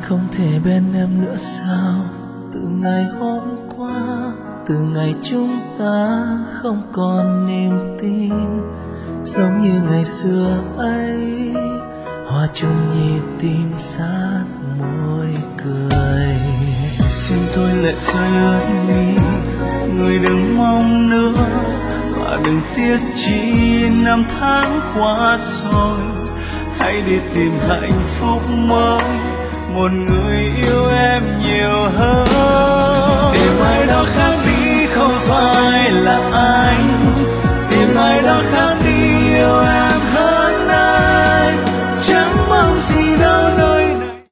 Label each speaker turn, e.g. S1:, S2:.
S1: không thể bên em nữa sao? Từ ngày hôm qua, từ ngày chúng ta không còn niềm tin, giống như ngày xưa ấy, hòa chung nhịp tim sát môi cười. Xin tôi lệ rơi ướt mi, người đừng mong nữa và đừng tiếc chi năm tháng qua rồi. Hãy đi tìm hạnh phúc mới, một người yêu em nhiều hơn.